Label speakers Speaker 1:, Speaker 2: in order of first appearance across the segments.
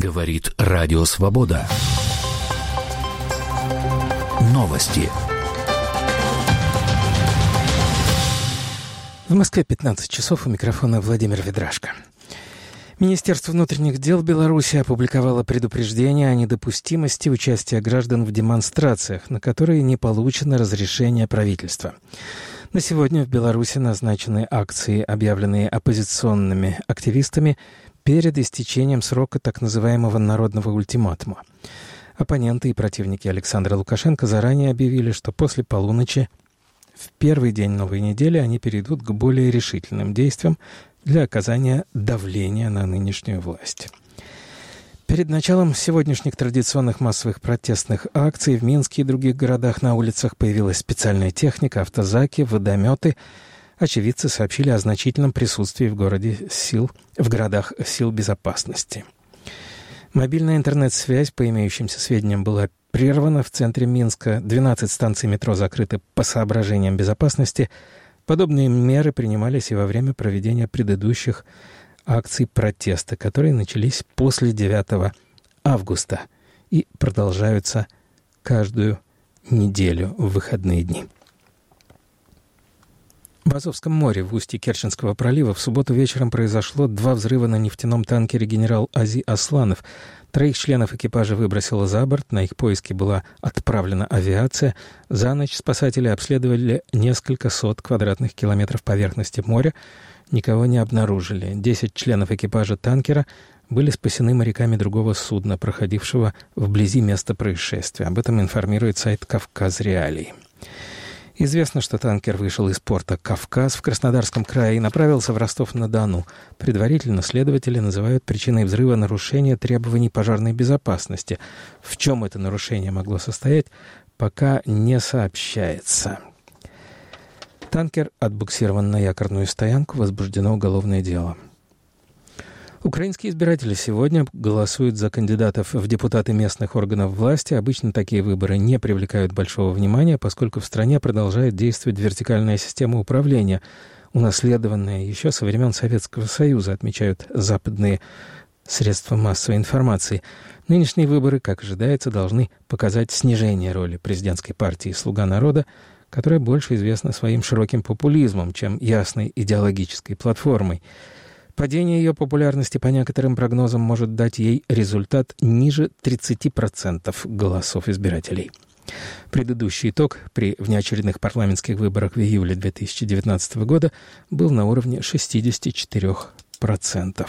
Speaker 1: Говорит Радио Свобода. Новости.
Speaker 2: В Москве 15 часов, у микрофона Владимир Ведрашко. Министерство внутренних дел Беларуси опубликовало предупреждение о недопустимости участия граждан в демонстрациях, на которые не получено разрешение правительства. На сегодня в Беларуси назначены акции, объявленные оппозиционными активистами перед истечением срока так называемого народного ультиматума. Оппоненты и противники Александра Лукашенко заранее объявили, что после полуночи в первый день новой недели они перейдут к более решительным действиям для оказания давления на нынешнюю власть. Перед началом сегодняшних традиционных массовых протестных акций в Минске и других городах на улицах появилась специальная техника, автозаки, водометы. Очевидцы сообщили о значительном присутствии в городах сил безопасности. Мобильная интернет-связь, по имеющимся сведениям, была прервана в центре Минска. 12 станций метро закрыты по соображениям безопасности. Подобные меры принимались и во время проведения предыдущих акций протеста, которые начались после 9 августа и продолжаются каждую неделю в выходные дни. В Азовском море в устье Керченского пролива в субботу вечером произошло 2 взрыва на нефтяном танкере «Генерал Ази Асланов». 3 членов экипажа выбросило за борт, на их поиски была отправлена авиация. За ночь спасатели обследовали несколько сот квадратных километров поверхности моря. Никого не обнаружили. 10 членов экипажа танкера были спасены моряками другого судна, проходившего вблизи места происшествия. Об этом информирует сайт «Кавказ Реалии». Известно, что танкер вышел из порта Кавказ в Краснодарском крае и направился в Ростов-на-Дону. Предварительно следователи называют причиной взрыва нарушение требований пожарной безопасности. В чем это нарушение могло состоять, пока не сообщается. Танкер отбуксирован на якорную стоянку, возбуждено уголовное дело. Украинские избиратели сегодня голосуют за кандидатов в депутаты местных органов власти. Обычно такие выборы не привлекают большого внимания, поскольку в стране продолжает действовать вертикальная система управления, унаследованная еще со времен Советского Союза, отмечают западные средства массовой информации. Нынешние выборы, как ожидается, должны показать снижение роли президентской партии «Слуга народа», которая больше известна своим широким популизмом, чем ясной идеологической платформой. Падение ее популярности, по некоторым прогнозам, может дать ей результат ниже 30% голосов избирателей. Предыдущий итог при внеочередных парламентских выборах в июле 2019 года был на уровне 64%.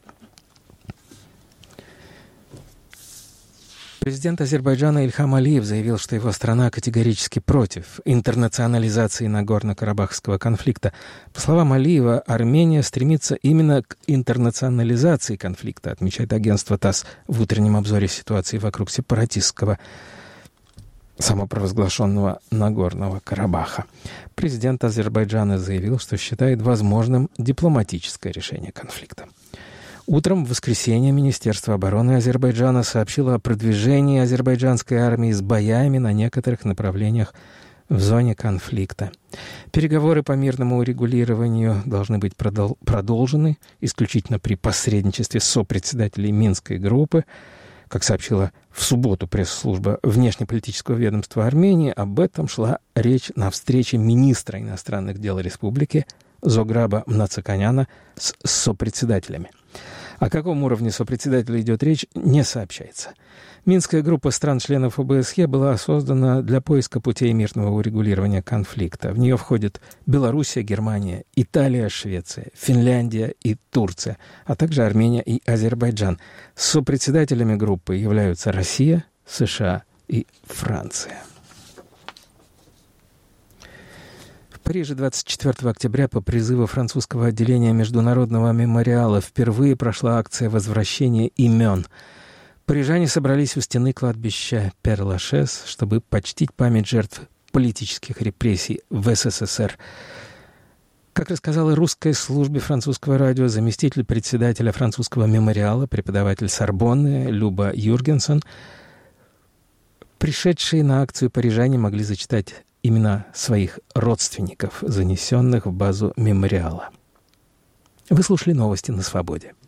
Speaker 2: Президент Азербайджана Ильхам Алиев заявил, что его страна категорически против интернационализации Нагорно-Карабахского конфликта. По словам Алиева, Армения стремится именно к интернационализации конфликта, отмечает агентство ТАСС в утреннем обзоре ситуации вокруг сепаратистского самопровозглашенного Нагорного Карабаха. Президент Азербайджана заявил, что считает возможным дипломатическое решение конфликта. Утром в воскресенье Министерство обороны Азербайджана сообщило о продвижении азербайджанской армии с боями на некоторых направлениях в зоне конфликта. Переговоры по мирному урегулированию должны быть продолжены исключительно при посредничестве сопредседателей Минской группы. Как сообщила в субботу пресс-служба внешнеполитического ведомства Армении, об этом шла речь на встрече министра иностранных дел республики Зограба Мнацаканяна с сопредседателями. О каком уровне сопредседателя идет речь, не сообщается. Минская группа стран-членов ОБСЕ была создана для поиска путей мирного урегулирования конфликта. В нее входят Белоруссия, Германия, Италия, Швеция, Финляндия и Турция, а также Армения и Азербайджан. Сопредседателями группы являются Россия, США и Франция. В Париже 24 октября по призыву французского отделения Международного мемориала впервые прошла акция возвращения имен. Парижане собрались у стены кладбища Пер-Лашез, чтобы почтить память жертв политических репрессий в СССР. Как рассказала русской службе французского радио заместитель председателя французского мемориала, преподаватель Сорбонны Люба Юргенсон, пришедшие на акцию парижане могли зачитать имена своих родственников, занесенных в базу мемориала. Вы слушали новости на Свободе.